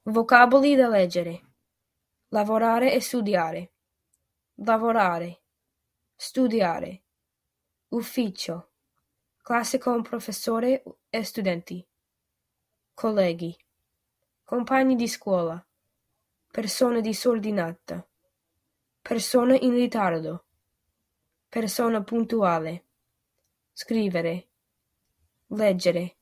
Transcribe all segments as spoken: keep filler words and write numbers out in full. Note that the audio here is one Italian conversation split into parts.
Vocaboli da leggere. Lavorare e studiare. Lavorare. Studiare. Ufficio. Classe con professore e studenti. Colleghi. Compagni di scuola. Persona disordinata. Persona in ritardo. Persona puntuale. Scrivere. Leggere.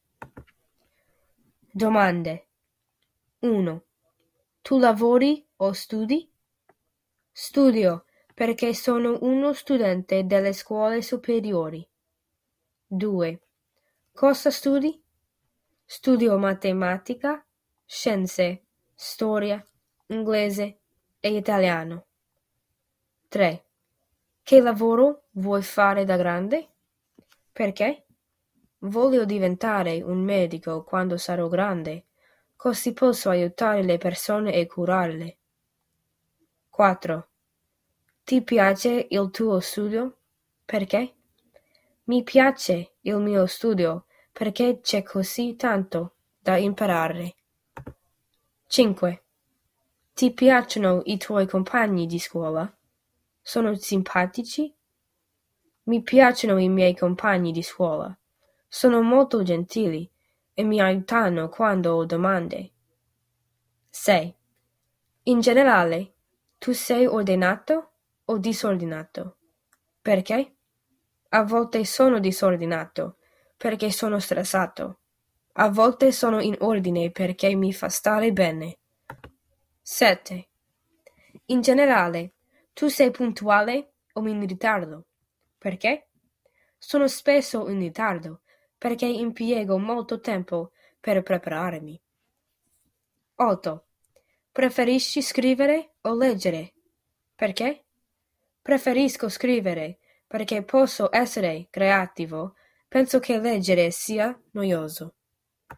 Domande. uno. Tu lavori o studi? Studio perché sono uno studente delle scuole superiori. due. Cosa studi? Studio matematica, scienze, storia, inglese e italiano. tre. Che lavoro vuoi fare da grande? Perché? Voglio diventare un medico quando sarò grande, così posso aiutare le persone e curarle. quattro. Ti piace il tuo studio? Perché? Mi piace il mio studio perché c'è così tanto da imparare. cinque. Ti piacciono i tuoi compagni di scuola? Sono simpatici? Mi piacciono i miei compagni di scuola. Sono molto gentili e mi aiutano quando ho domande. sei. In generale, tu sei ordinato o disordinato? Perché? A volte sono disordinato perché sono stressato. A volte sono in ordine perché mi fa stare bene. sette. In generale, tu sei puntuale o in ritardo? Perché? Sono spesso in ritardo perché impiego molto tempo per prepararmi. otto. Preferisci scrivere o leggere? Perché? Preferisco scrivere perché posso essere creativo. Penso che leggere sia noioso.